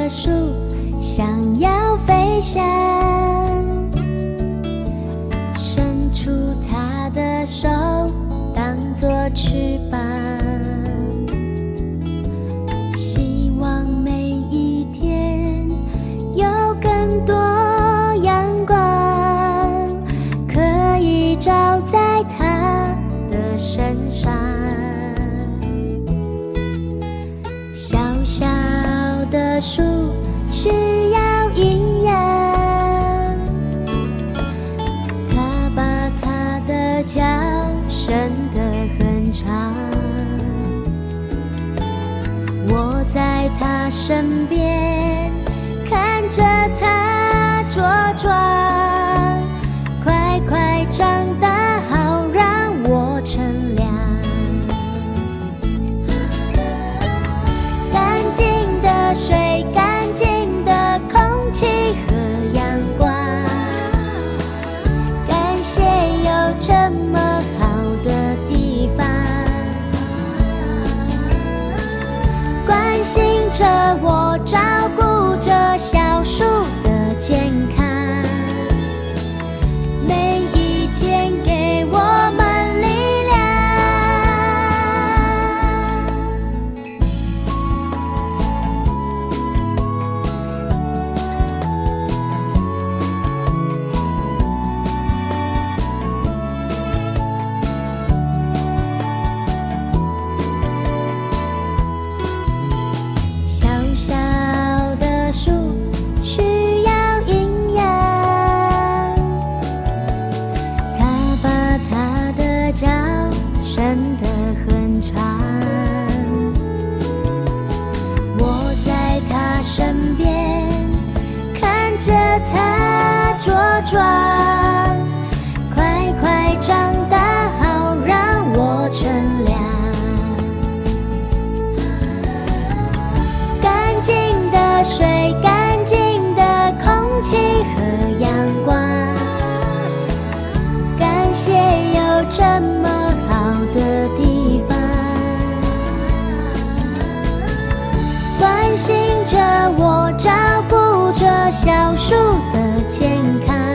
的树想要飞翔，伸出它的手当作翅膀，希望每一天有更多阳光可以照在它的身上。小小的树需要营养，它把它的脚伸得很长，我在它身边看着它茁壮，快快长大好让我乘凉。干净的水，干净的空气和阳光，感谢有这么好的地方，关心着我，照顾着小树的健康，每一天给我们力量。小小的树需要营养，它把它的脚伸得很长，我在它身边看着它茁壮，快快长大好让我乘凉。干净的水，干净的空气和阳光，感谢有这么好的地方，关心着我，照顾着小树的健康。